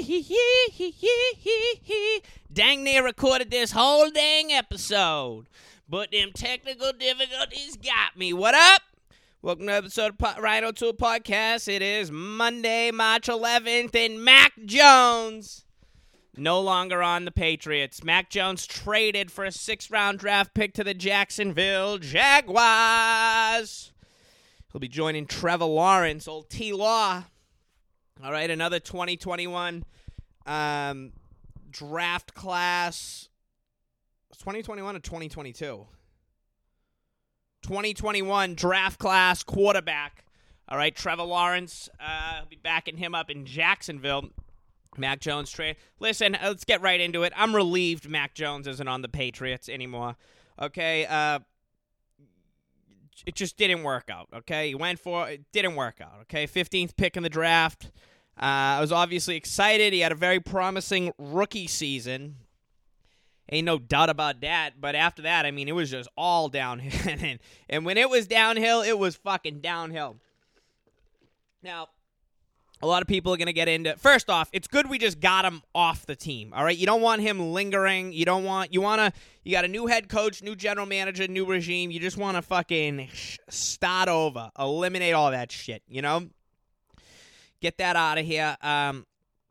Dang near recorded this whole dang episode, but them technical difficulties got me. What up? Welcome to episode of Rhino Tool Podcast. It is Monday, March 11th, and Mac Jones no longer on the Patriots. Mac Jones traded for a 6th-round draft pick to the Jacksonville Jaguars. He'll be joining Trevor Lawrence, old T-Law. All right, another 2021 draft class. 2021 or 2022? 2021 draft class quarterback. All right, Trevor Lawrence. I'll be backing him up in Jacksonville. Mac Jones trade. Listen, let's get right into it. I'm relieved Mac Jones isn't on the Patriots anymore. Okay, it just didn't work out. Okay, he went for it, didn't work out. Okay, 15th pick in the draft. I was obviously excited. He had a very promising rookie season. Ain't no doubt about that. But after that, I mean, it was just all downhill. And when it was downhill, it was fucking downhill. Now, a lot of people are going to get into, first off, it's good we just got him off the team, all right? You don't want him lingering. You got a new head coach, new general manager, new regime. You just want to fucking start over, eliminate all that shit, you know? Get that out of here. I'm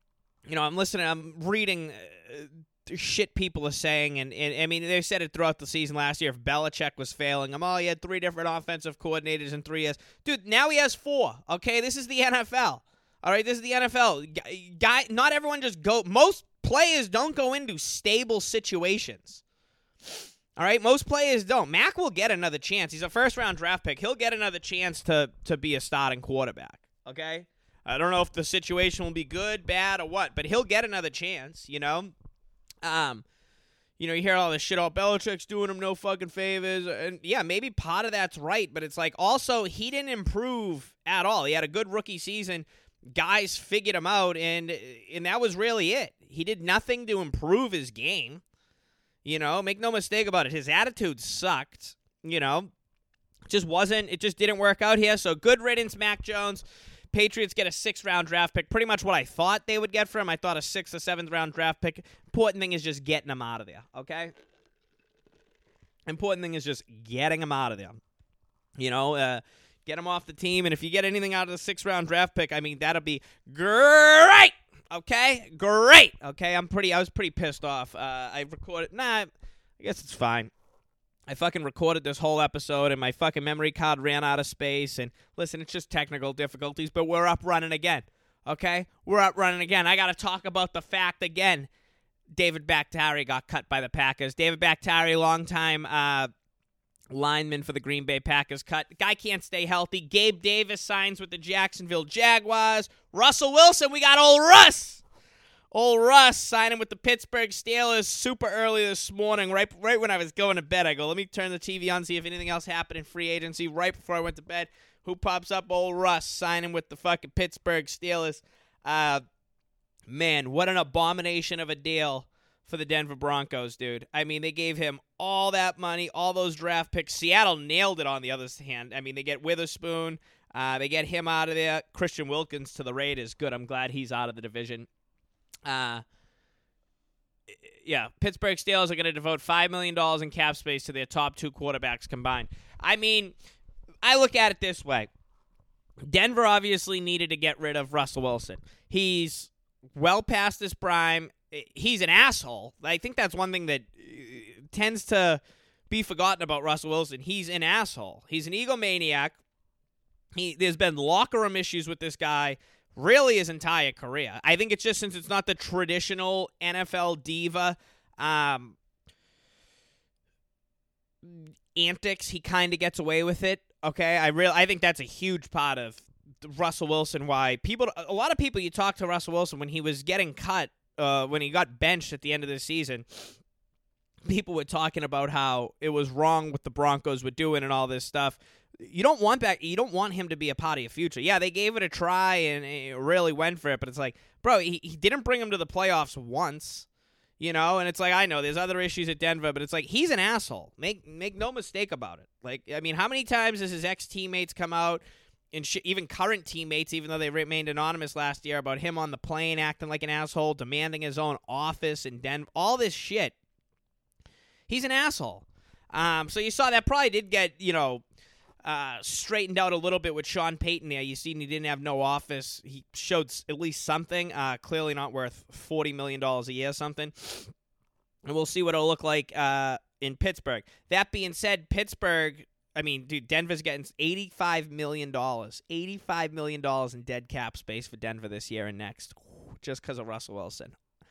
reading shit people are saying, and I mean, they said it throughout the season last year. If Belichick was failing him, he had 3 different offensive coordinators in 3 years. Dude, now he has 4, okay? This is the NFL. All right, this is the NFL. Not everyone just most players don't go into stable situations. All right, most players don't. Mac will get another chance. He's a first-round draft pick. He'll get another chance to be a starting quarterback, okay? I don't know if the situation will be good, bad, or what, but he'll get another chance, you know? You hear all this shit, Belichick's doing him no fucking favors, and yeah, maybe part of that's right, but it's like, also, he didn't improve at all. He had a good rookie season. Guys figured him out, and that was really it. He did nothing to improve his game. You know, make no mistake about it. His attitude sucked, you know. It just didn't work out here, so good riddance, Mac Jones. Patriots get a 6th-round draft pick. Pretty much what I thought they would get for him. I thought a 6th or 7th-round draft pick. Important thing is just getting him out of there, okay? Important thing is just getting him out of there. You know, get him off the team, and if you get anything out of the 6th-round draft pick, I mean, that'll be great, okay? Great, okay? I was pretty pissed off. I guess it's fine. I fucking recorded this whole episode, and my fucking memory card ran out of space, and listen, it's just technical difficulties, but we're up running again, okay? We're up running again. I got to talk about the fact again, David Bakhtiari got cut by the Packers. David Bakhtiari, longtime lineman for the Green Bay Packers, cut. The guy can't stay healthy. Gabe Davis signs with the Jacksonville Jaguars. Russell Wilson, we got old Russ. Old Russ signing with the Pittsburgh Steelers super early this morning, right when I was going to bed. I go, let me turn the TV on, see if anything else happened in free agency. Right before I went to bed, who pops up? Old Russ signing with the fucking Pittsburgh Steelers. Man, what an abomination of a deal for the Denver Broncos, dude. I mean, they gave him all that money, all those draft picks. Seattle nailed it on the other hand. I mean, they get Witherspoon. They get him out of there. Christian Wilkins to the Raiders. Good, I'm glad he's out of the division. Pittsburgh Steelers are going to devote $5 million in cap space to their top 2 quarterbacks combined. I mean, I look at it this way. Denver obviously needed to get rid of Russell Wilson. He's well past his prime. He's an asshole. I think that's one thing that tends to be forgotten about Russell Wilson. He's an asshole. He's an egomaniac. There's been locker room issues with this guy really his entire career. I think it's just since it's not the traditional NFL diva antics, he kind of gets away with it. Okay, I think that's a huge part of Russell Wilson. Why a lot of people, you talk to Russell Wilson when he was getting cut, when he got benched at the end of the season, people were talking about how it was wrong what the Broncos were doing and all this stuff. You don't want that. You don't want him to be a part of your future. Yeah, they gave it a try and it really went for it, but it's like, bro, he didn't bring him to the playoffs once, you know? And it's like, I know there's other issues at Denver, but it's like, he's an asshole. Make no mistake about it. Like, I mean, how many times has his ex-teammates come out even current teammates, even though they remained anonymous last year, about him on the plane acting like an asshole, demanding his own office in Denver, all this shit. He's an asshole. So you saw that probably did get, straightened out a little bit with Sean Payton there. You seen he didn't have no office. He showed at least something. Clearly not worth $40 million a year or something. And we'll see what it'll look like in Pittsburgh. That being said, Pittsburgh, Denver's getting $85 million. $85 million in dead cap space for Denver this year and next, just because of Russell Wilson.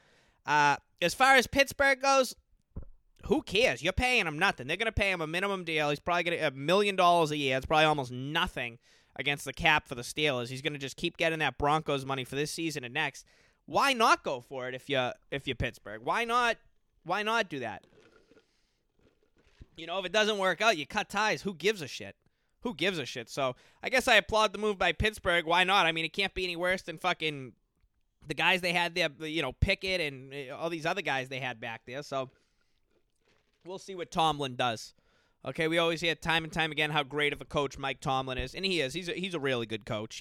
As far as Pittsburgh goes, who cares? You're paying him nothing. They're going to pay him a minimum deal. He's probably going to $1 million a year. It's probably almost nothing against the cap for the Steelers. He's going to just keep getting that Broncos money for this season and next. Why not go for it if you're Pittsburgh? Why not do that? If it doesn't work out, you cut ties. Who gives a shit? So I guess I applaud the move by Pittsburgh. Why not? It can't be any worse than fucking the guys they had there, Pickett and all these other guys they had back there. So we'll see what Tomlin does. Okay, we always hear time and time again how great of a coach Mike Tomlin is, and he is. He's a really good coach,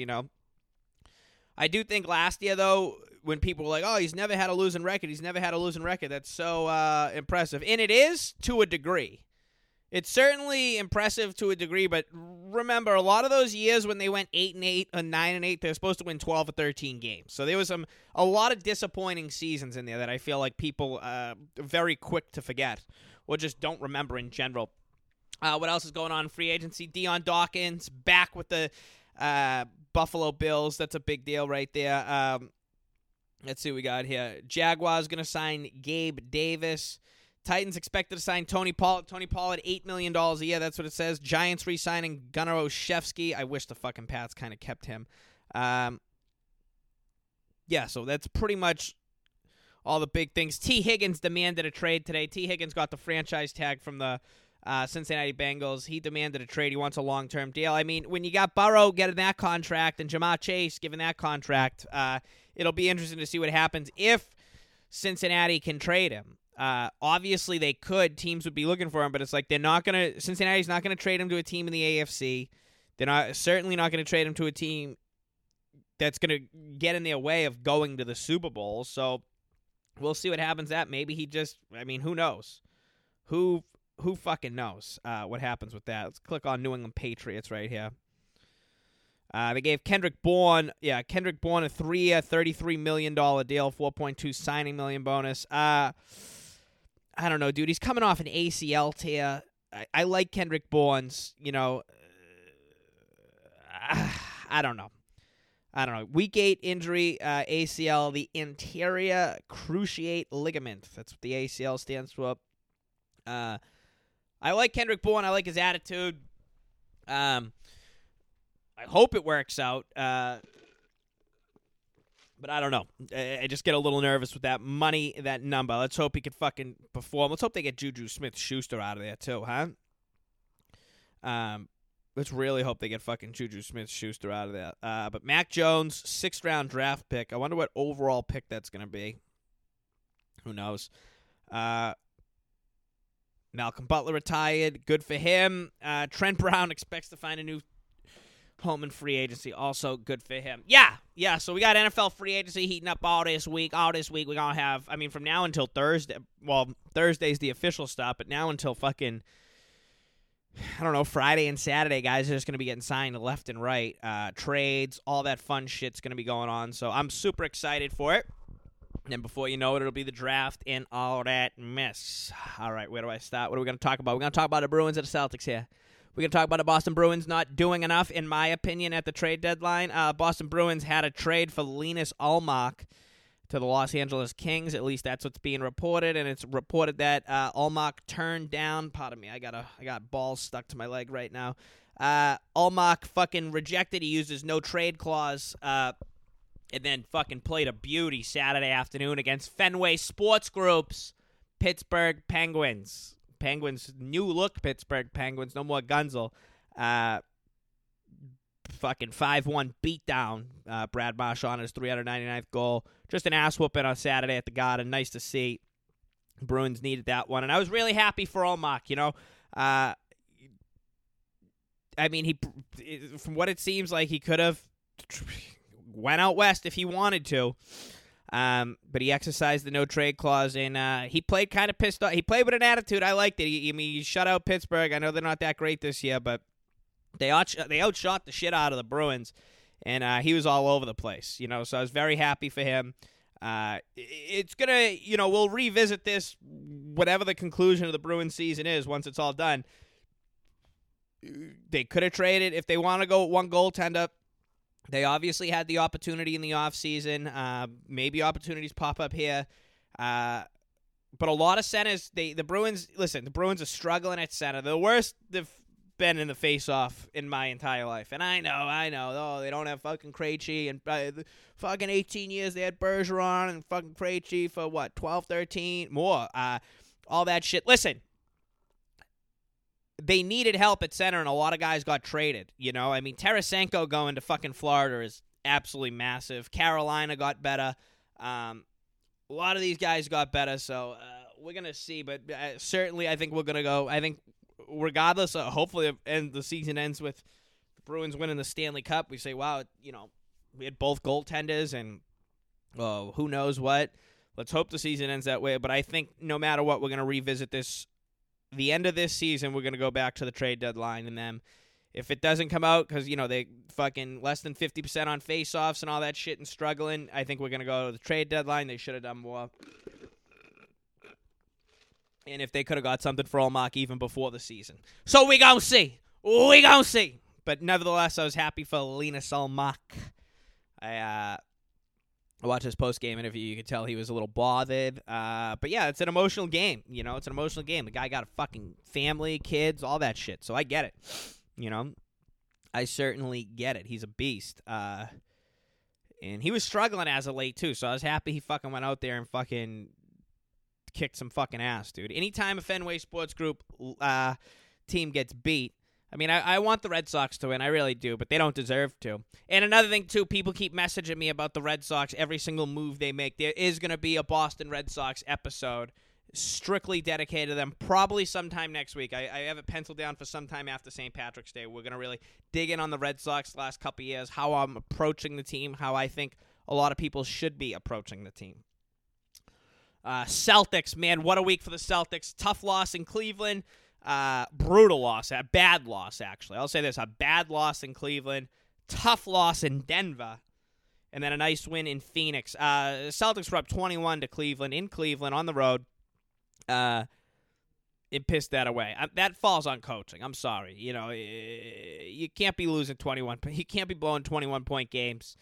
I do think last year, though, when people were like, oh, he's never had a losing record, that's so impressive. And it is to a degree. It's certainly impressive to a degree, but remember, a lot of those years when they went 8-8 or 9-8, they were supposed to win 12 or 13 games. So there was a lot of disappointing seasons in there that I feel like people are very quick to forget or just don't remember in general. What else is going on in free agency? Deion Dawkins back with the Buffalo Bills. That's a big deal right there. Let's see what we got here. Jaguars going to sign Gabe Davis. Titans expected to sign Tony Pollard. Tony Pollard, $8 million a year. That's what it says. Giants re-signing Gunnar Olszewski. I wish the fucking Pats kind of kept him. So that's pretty much all the big things. T. Higgins demanded a trade today. T. Higgins got the franchise tag from the Cincinnati Bengals. He demanded a trade. He wants a long-term deal. When you got Burrow getting that contract and Jamar Chase giving that contract, it'll be interesting to see what happens if Cincinnati can trade him. Obviously, they could. Teams would be looking for him, but it's like Cincinnati's not going to trade him to a team in the AFC. They're certainly not going to trade him to a team that's going to get in their way of going to the Super Bowl. So we'll see what happens. Maybe he just, who knows? Who fucking knows what happens with that? Let's click on New England Patriots right here. They gave Kendrick Bourne a 3-year, $33 million deal, 4.2 signing million bonus. I don't know, dude. He's coming off an ACL tear. I like Kendrick Bourne's, I don't know. Week 8 injury, ACL, the anterior cruciate ligament. That's what the ACL stands for. I like Kendrick Bourne. I like his attitude. I hope it works out. But I don't know. I just get a little nervous with that money, that number. Let's hope he can fucking perform. Let's hope they get Juju Smith-Schuster out of there too, huh? Let's really hope they get fucking Juju Smith-Schuster out of there. But Mac Jones, 6th-round draft pick. I wonder what overall pick that's going to be. Who knows? Malcolm Butler retired. Good for him. Trent Brown expects to find a new home in free agency. Also good for him. Yeah. So we got NFL free agency heating up all this week. We're going to have, from now until Thursday. Well, Thursday's the official stop, but now until fucking, Friday and Saturday, guys are just going to be getting signed left and right. Trades, all that fun shit's going to be going on. So I'm super excited for it. And before you know it, it'll be the draft and all that mess. All right, where do I start? What are we going to talk about? We're going to talk about the Bruins and the Celtics here. We're going to talk about the Boston Bruins not doing enough, in my opinion, at the trade deadline. Boston Bruins had a trade for Linus Ullmark to the Los Angeles Kings. At least that's what's being reported, and it's reported that Ullmark turned down. Pardon me, I got balls stuck to my leg right now. Ullmark fucking rejected. He used his no trade clause, and then fucking played a beauty Saturday afternoon against Fenway Sports Group's Pittsburgh Penguins. New look Pittsburgh Penguins. No more Gunzel. Fucking 5-1 beatdown. Brad Marchand on his 399th goal. Just an ass whooping on Saturday at the Garden. Nice to see. Bruins needed that one. And I was really happy for Ullmark, I mean, from what it seems like, he could have went out west if he wanted to. But he exercised the no-trade clause, and he played kind of pissed off. He played with an attitude. I liked it. He shut out Pittsburgh. I know they're not that great this year, but they outshot the shit out of the Bruins, and he was all over the place. So I was very happy for him. It's going to, we'll revisit this, whatever the conclusion of the Bruins season is once it's all done. They could have traded if they want to go with one goaltender. They obviously had the opportunity in the offseason. Maybe opportunities pop up here. But a lot of centers, the Bruins are struggling at center. The worst they've been in the face-off in my entire life. And I know. Oh, they don't have fucking Krejci. And fucking 18 years they had Bergeron and fucking Krejci for, 12, 13? More. All that shit. Listen. They needed help at center, and a lot of guys got traded. I mean, Tarasenko going to fucking Florida is absolutely massive. Carolina got better. A lot of these guys got better, so we're going to see. But certainly I think we're going to go. I think regardless, hopefully the season ends with the Bruins winning the Stanley Cup. We say, wow, we had both goaltenders, and who knows what. Let's hope the season ends that way. But I think no matter what, we're going to revisit this. The end of this season, we're going to go back to the trade deadline, and then if it doesn't come out because, they fucking less than 50% on face-offs and all that shit and struggling, I think we're going to go to the trade deadline. They should have done more. And if they could have got something for Ullmark even before the season. So we going to see. We going to see. But nevertheless, I was happy for Linus Ullmark. I watched his post-game interview. You could tell he was a little bothered. But, yeah, it's an emotional game. It's an emotional game. The guy got a fucking family, kids, all that shit. So I get it. I certainly get it. He's a beast. And he was struggling as of late, too. So I was happy he fucking went out there and fucking kicked some fucking ass, dude. Anytime a Fenway Sports Group team gets beat, I mean, I want the Red Sox to win. I really do, but they don't deserve to. And another thing, too, people keep messaging me about the Red Sox, every single move they make. There is going to be a Boston Red Sox episode strictly dedicated to them, probably sometime next week. I have it penciled down for sometime after St. Patrick's Day. We're going to really dig in on the Red Sox the last couple of years, how I'm approaching the team, how I think a lot of people should be approaching the team. Celtics, man, what a week for the Celtics. Tough loss in Cleveland. Brutal loss, a bad loss, actually. I'll say this, a bad loss in Cleveland, tough loss in Denver, and then a nice win in Phoenix. Celtics were up 21 to Cleveland, in Cleveland, on the road. It pissed that away. That falls on coaching. I'm sorry. You can't be losing 21. You can't be blowing 21-point games,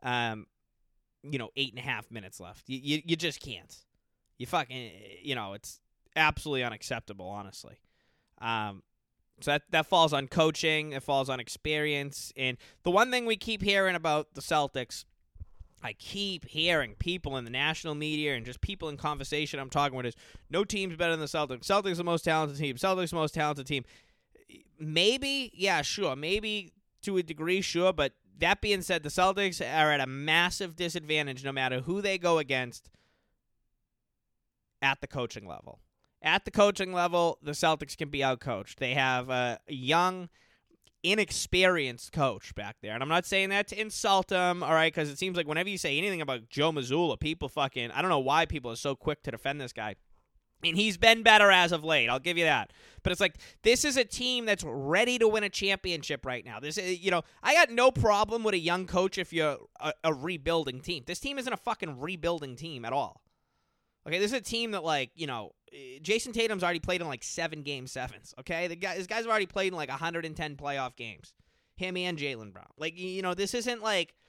8.5 minutes left. You just can't. You fucking, it's absolutely unacceptable, honestly. So that falls on coaching. It falls on experience. And the one thing we keep hearing about the Celtics, I keep hearing people in the national media and just people in conversation I'm talking with is, no team's better than the Celtics. Celtics are the most talented team. Celtics are the most talented team. Maybe, yeah, sure. Maybe to a degree, sure. But that being said, the Celtics are at a massive disadvantage no matter who they go against at the coaching level. At the coaching level, the Celtics can be outcoached. They have a young, inexperienced coach back there. And I'm not saying that to insult him, all right, because it seems like whenever you say anything about Joe Mazzulla, people fucking, I don't know why people are so quick to defend this guy. And he's been better as of late. I'll give you that. But it's like, this is a team that's ready to win a championship right now. This is, I got no problem with a young coach if you're a rebuilding team. This team isn't a fucking rebuilding team at all. Okay, this is a team that, Jason Tatum's already played in 7 Game 7s, okay? These guys have already played in 110 playoff games. Him and Jaylen Brown. This isn't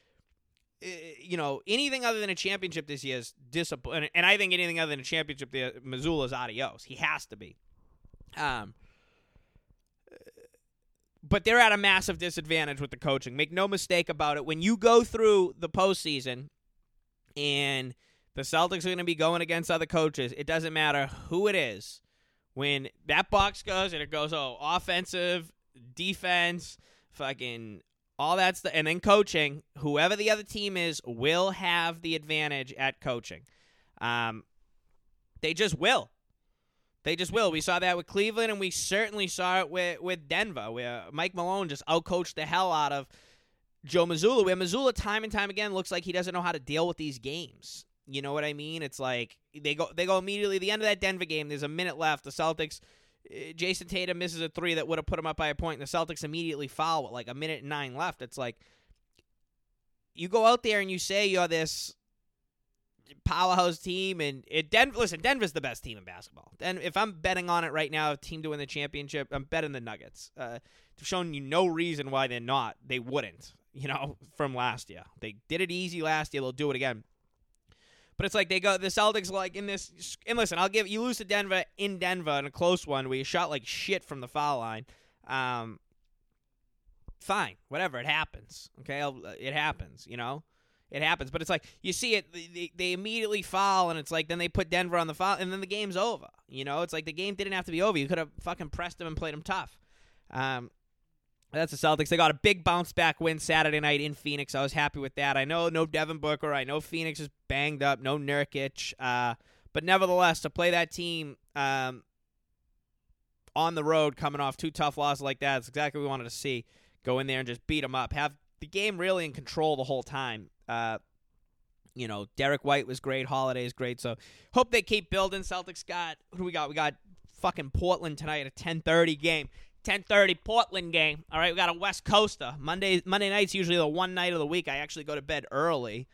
anything other than a championship this year is disappointing. And I think anything other than a championship, Mazzulla's adios. He has to be. But they're at a massive disadvantage with the coaching. Make no mistake about it. When you go through the postseason and the Celtics are going to be going against other coaches, it doesn't matter who it is. When that box goes and it goes, offensive, defense, fucking all that stuff, and then coaching, whoever the other team is will have the advantage at coaching. They just will. They just will. We saw that with Cleveland, and we certainly saw it with Denver, where Mike Malone just outcoached the hell out of Joe Mazzulla, where Mazzulla time and time again looks like he doesn't know how to deal with these games. You know what I mean? It's like they go immediately. At the end of that Denver game, there's a minute left. The Celtics, Jason Tatum misses a three that would have put him up by a point, and the Celtics immediately foul with like a minute and 9 left. It's like you go out there and you say you're this powerhouse team, and Denver's the best team in basketball. And if I'm betting on it right now, a team to win the championship, I'm betting the Nuggets. They've shown you no reason why they're not. They wouldn't, from last year. They did it easy last year. They'll do it again. But it's like the Celtics like in this, and listen, you lose to Denver in Denver in a close one where you shot like shit from the foul line. Fine, whatever, it happens. Okay, it happens, It happens, but it's like you see it. They immediately foul, and it's like then they put Denver on the foul, and then the game's over. It's like the game didn't have to be over. You could have fucking pressed them and played them tough. That's the Celtics. They got a big bounce back win Saturday night in Phoenix. I was happy with that. I know no Devin Booker. I know Phoenix is banged up. No Nurkic, but nevertheless, to play that team on the road, coming off 2 tough losses like that, it's exactly what we wanted to see. Go in there and just beat them up. Have the game really in control the whole time. Derek White was great. Holiday is great. So hope they keep building. Celtics who do we got? We got fucking Portland tonight at a 10:30 game. 10:30 Portland game. All right, we got a West Coaster. Monday night's usually the one night of the week I actually go to bed early.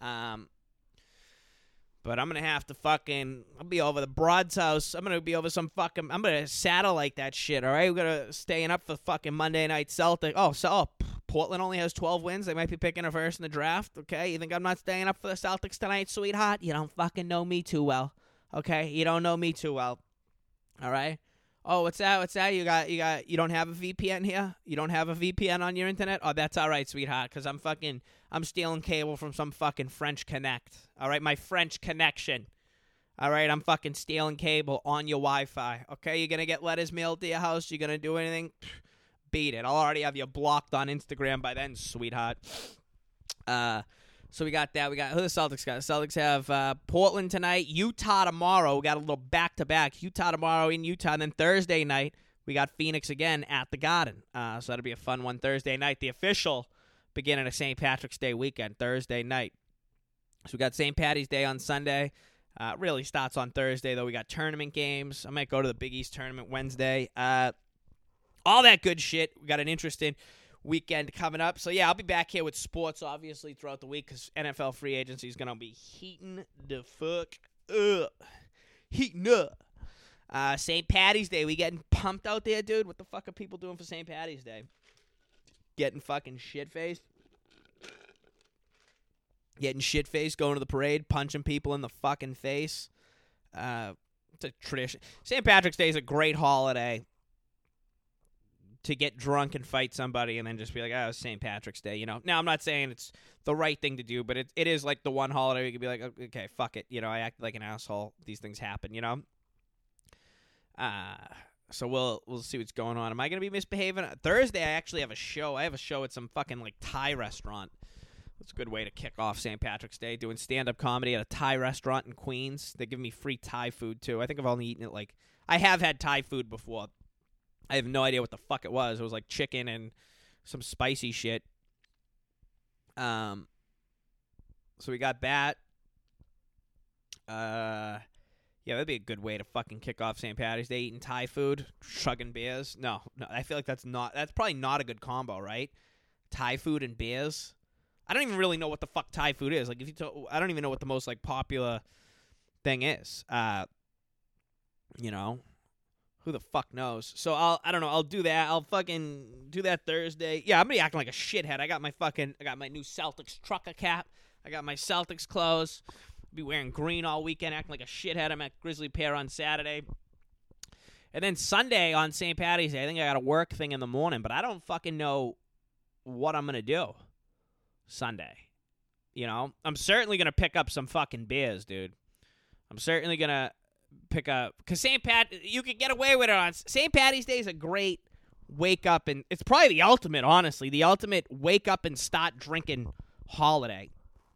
But I'm going to have to I'll be over the Broad's house. I'm going to be over I'm going to satellite that shit, all right? We're going to staying up for fucking Monday night Celtic. Portland only has 12 wins. They might be picking a first in the draft, okay? You think I'm not staying up for the Celtics tonight, sweetheart? You don't fucking know me too well, okay? You don't know me too well, all right? Oh, what's that? You don't have a VPN here? You don't have a VPN on your internet? Oh, that's all right, sweetheart, because I'm stealing cable from some fucking French Connect. All right, my French connection. All right, I'm fucking stealing cable on your Wi-Fi. Okay, you're going to get letters mailed to your house? You're going to do anything? Beat it. I'll already have you blocked on Instagram by then, sweetheart. So we got that. We got who the Celtics got. The Celtics have Portland tonight, Utah tomorrow. We got a little back-to-back. Utah tomorrow in Utah. And then Thursday night, we got Phoenix again at the Garden. So that'll be a fun one Thursday night. The official beginning of St. Patrick's Day weekend, Thursday night. So we got St. Patty's Day on Sunday. Really starts on Thursday, though. We got tournament games. I might go to the Big East tournament Wednesday. All that good shit. We got an interesting weekend coming up. So, yeah, I'll be back here with sports, obviously, throughout the week because NFL free agency is going to be heating the fuck up. Heating up. St. Patty's Day. We getting pumped out there, dude? What the fuck are people doing for St. Patty's Day? Getting fucking shit-faced? Getting shit-faced, going to the parade, punching people in the fucking face. It's a tradition. St. Patrick's Day is a great holiday to get drunk and fight somebody and then just be like, it's St. Patrick's Day, Now, I'm not saying it's the right thing to do, but it is like the one holiday you could be like, okay, fuck it. I act like an asshole. These things happen, So we'll see what's going on. Am I going to be misbehaving? Thursday, I actually have a show. I have a show at some fucking, Thai restaurant. That's a good way to kick off St. Patrick's Day, doing stand-up comedy at a Thai restaurant in Queens. They give me free Thai food, too. I think I've only eaten it, I have had Thai food before. I have no idea what the fuck it was. It was chicken and some spicy shit. So we got that. Yeah, that'd be a good way to fucking kick off St. Patty's Day, eating Thai food, chugging beers. No, I feel like that's probably not a good combo, right? Thai food and beers. I don't even really know what the fuck Thai food is. I don't even know what the most popular thing is. Who the fuck knows? So I don't know. I'll do that. I'll fucking do that Thursday. Yeah, I'm gonna be acting like a shithead. I got my new Celtics trucker cap. I got my Celtics clothes. I'll be wearing green all weekend, acting like a shithead. I'm at Grizzly Pear on Saturday. And then Sunday on St. Patty's Day, I think I got a work thing in the morning, but I don't fucking know what I'm gonna do Sunday. I'm certainly gonna pick up some fucking beers, dude. I'm certainly gonna pick up, because you could get away with it on St. Patty's Day is a great wake up, and it's probably the ultimate, honestly, the ultimate wake up and start drinking holiday,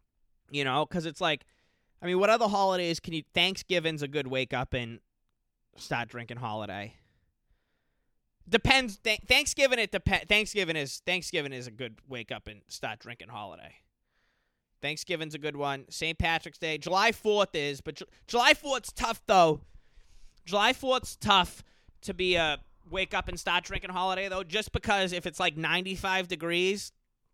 because it's what other holidays Thanksgiving's a good wake up and start drinking holiday. Depends. Thanksgiving. Thanksgiving is a good wake up and start drinking holiday. Thanksgiving's a good one. St. Patrick's Day. July 4th is, but July 4th's tough though. July 4th's tough to be a wake up and start drinking holiday though, just because if it's like 95 degrees,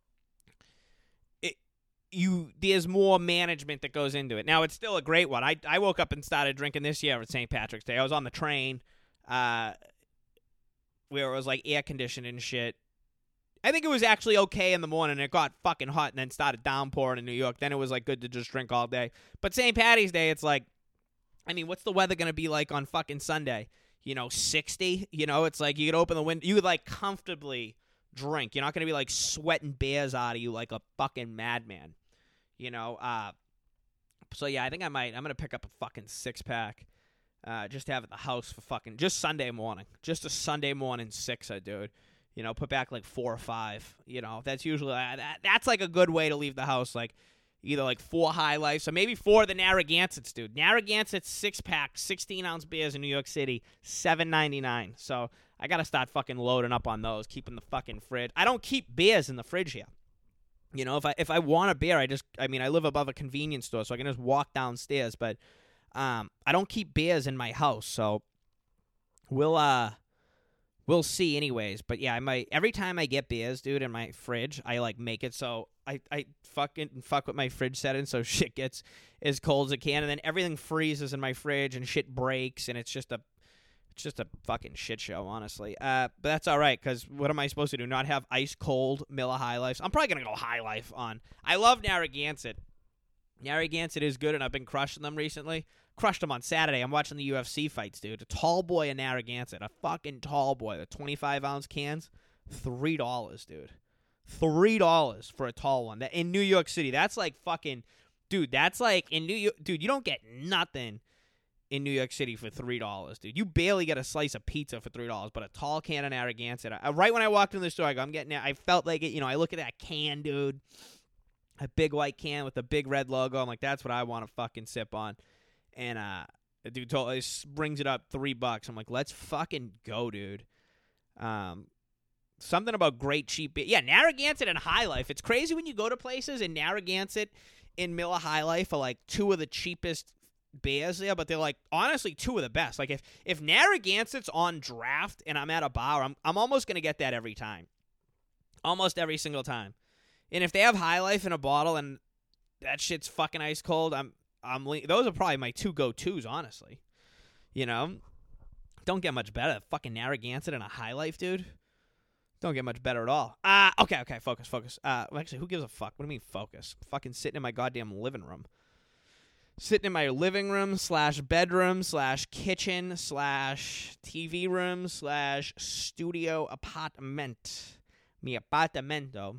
there's more management that goes into it. Now it's still a great one. I woke up and started drinking this year at St. Patrick's Day. I was on the train, where it was like air conditioned and shit. I think it was actually okay in the morning. It got fucking hot and then started downpouring in New York. Then it was like good to just drink all day. But St. Patty's Day, it's like, I mean, what's the weather going to be like on fucking Sunday? 60? It's like you could open the window. You would like comfortably drink. You're not going to be like sweating beers out of you like a fucking madman. So yeah, I think I'm going to pick up a fucking 6-pack. Just to have at the house for fucking, just Sunday morning. Just a Sunday morning 6er, dude. Put back like 4 or 5. That's usually, that's like a good way to leave the house. Like, either like 4 High Lifes or maybe 4 of the Narragansetts, dude. Narragansetts 6-pack, 16-ounce beers in New York City, $7.99. So I got to start fucking loading up on those, keeping the fucking fridge. I don't keep beers in the fridge here. If I want a beer, I live above a convenience store, so I can just walk downstairs. But I don't keep beers in my house, so we'll see anyways. But yeah, every time I get beers, dude, in my fridge, I like make it so I fuck with my fridge setting so shit gets as cold as it can, and then everything freezes in my fridge and shit breaks, and it's just a fucking shit show, honestly. But that's all right, because what am I supposed to do? Not have ice cold Miller High Lifes? I'm probably gonna go High Life on. I love Narragansett. Narragansett is good, and I've been crushing them recently. Crushed them on Saturday. I'm watching the UFC fights, dude. A tall boy in Narragansett, a fucking tall boy, the 25-ounce cans, $3, dude. $3 for a tall one. In New York City, that's like fucking, dude. That's like in New York, dude. You don't get nothing in New York City for $3, dude. You barely get a slice of pizza for $3, but a tall can of Narragansett. Right when I walked into the store, I'm getting it. I felt like it. I look at that can, dude. A big white can with a big red logo. I'm like, that's what I want to fucking sip on. And the dude brings it up $3. I'm like, let's fucking go, dude. Something about great cheap beer. Yeah, Narragansett and High Life. It's crazy when you go to places, and Narragansett and Miller High Life are like 2 of the cheapest beers there, but they're like honestly 2 of the best. Like if Narragansett's on draft and I'm at a bar, I'm almost gonna get that every time, almost every single time. And if they have High Life in a bottle and that shit's fucking ice cold, those are probably my 2 go-tos, honestly. Don't get much better. Fucking Narragansett and a High Life, dude. Don't get much better at all. Okay, focus. Actually, who gives a fuck? What do you mean focus? I'm fucking sitting in my goddamn living room. Sitting in my living room / bedroom / kitchen / TV room / studio apartment. Mi apartamento.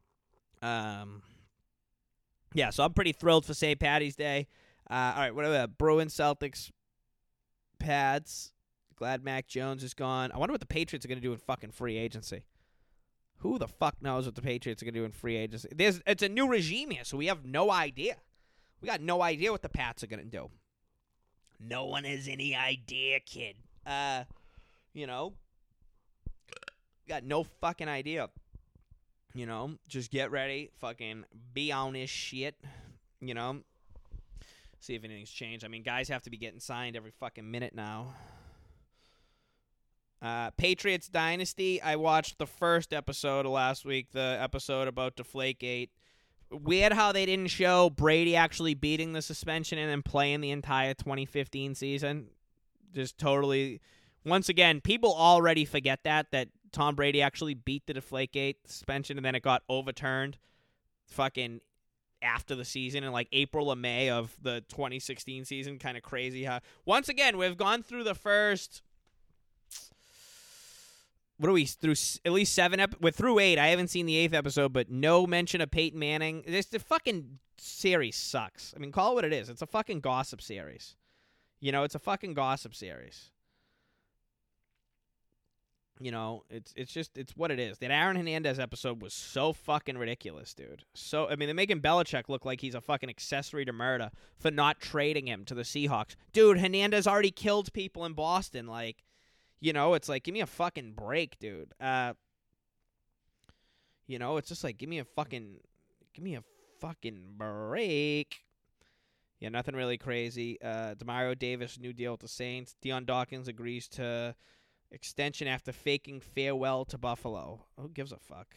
Yeah, so I'm pretty thrilled for St. Patty's Day. All right, whatever. Bruins, Celtics, Pats. Glad Mac Jones is gone. I wonder what the Patriots are going to do in fucking free agency. Who the fuck knows what the Patriots are going to do in free agency? It's a new regime here, so we have no idea. We got no idea what the Pats are going to do. No one has any idea, kid. Got no fucking idea. Just get ready. Fucking be on this shit. See if anything's changed. I mean, guys have to be getting signed every fucking minute now. Patriots Dynasty. I watched the first episode of last week, the episode about Deflategate. Weird how they didn't show Brady actually beating the suspension and then playing the entire 2015 season. Just totally. Once again, people already forget that Tom Brady actually beat the Deflategate suspension and then it got overturned fucking after the season in like April or May of the 2016 season. Kind of crazy how, once again, we've gone through the first, what are we, through at least 7 we're through 8. I haven't seen the 8th episode, but no mention of Peyton Manning. The fucking series sucks. I mean, call it what it is. It's a fucking gossip series. It's a fucking gossip series. You know, it's what it is. That Aaron Hernandez episode was so fucking ridiculous, dude. So, I mean, they're making Belichick look like he's a fucking accessory to murder for not trading him to the Seahawks. Dude, Hernandez already killed people in Boston. Like, you know, it's like, give me a fucking break, dude. You know, it's just like, give me a fucking break. Yeah, nothing really crazy. Demario Davis, new deal with the Saints. Deion Dawkins agrees to extension after faking farewell to Buffalo. Who gives a fuck?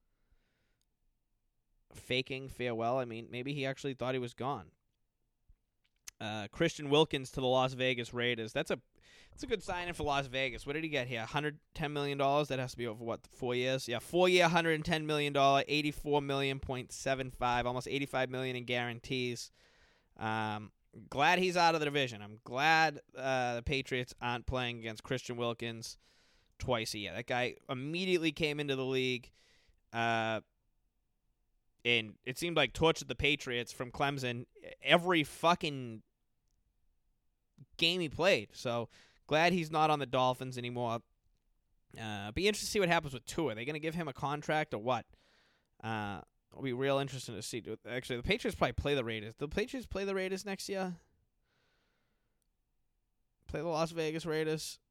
Faking farewell? I mean, maybe he actually thought he was gone. Christian Wilkins to the Las Vegas Raiders. That's a good signing for Las Vegas. What did he get here? $110 million? That has to be over, what, 4 years? Yeah, 4-year, $110 million, $84 million.75, almost $85 million in guarantees. Glad he's out of the division. I'm glad the Patriots aren't playing against Christian Wilkins twice a year. That guy immediately came into the league, and it seemed like tortured the Patriots from Clemson every fucking game he played. So glad he's not on the Dolphins anymore. Be interested to see what happens with Tua. Are they going to give him a contract or what? It'll be real interesting to see. Actually, the Patriots probably play the Raiders. The Patriots play the Raiders next year? Play the Las Vegas Raiders?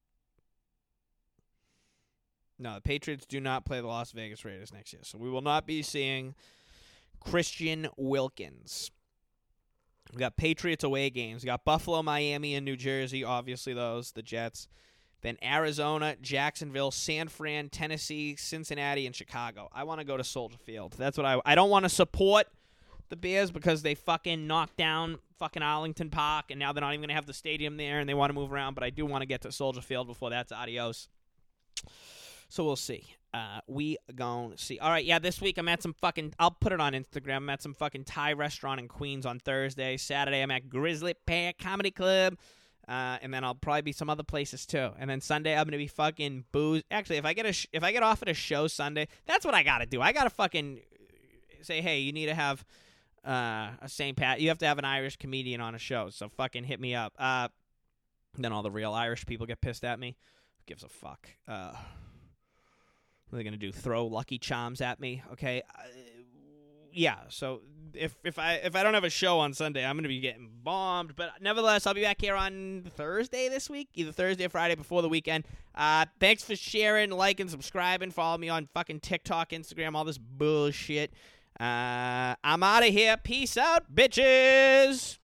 No, the Patriots do not play the Las Vegas Raiders next year. So we will not be seeing Christian Wilkins. We got Patriots away games. We got Buffalo, Miami, and New Jersey. Obviously, those, the Jets. Then Arizona, Jacksonville, San Fran, Tennessee, Cincinnati, and Chicago. I want to go to Soldier Field. That's what I don't want to support the Bears because they fucking knocked down fucking Arlington Park, and now they're not even going to have the stadium there, and they want to move around. But I do want to get to Soldier Field before that's adios. So we'll see. We gon' see. All right, yeah, this week I'm at some fucking, I'll put it on Instagram. I'm at some fucking Thai restaurant in Queens on Thursday. Saturday I'm at Grizzly Pear Comedy Club. And then I'll probably be some other places too. And then Sunday I'm gonna be fucking booze. Actually, if I get offered a show Sunday, that's what I gotta do. I gotta fucking say, hey, you need to have a St. Pat. You have to have an Irish comedian on a show. So fucking hit me up. Then all the real Irish people get pissed at me. Who gives a fuck? What are they gonna do? Throw Lucky Charms at me? Okay. Yeah, so if I don't have a show on Sunday, I'm going to be getting bombed. But nevertheless, I'll be back here on Thursday this week, either Thursday or Friday before the weekend. Thanks for sharing, liking, subscribing. Follow me on fucking TikTok, Instagram, all this bullshit. I'm out of here. Peace out, bitches.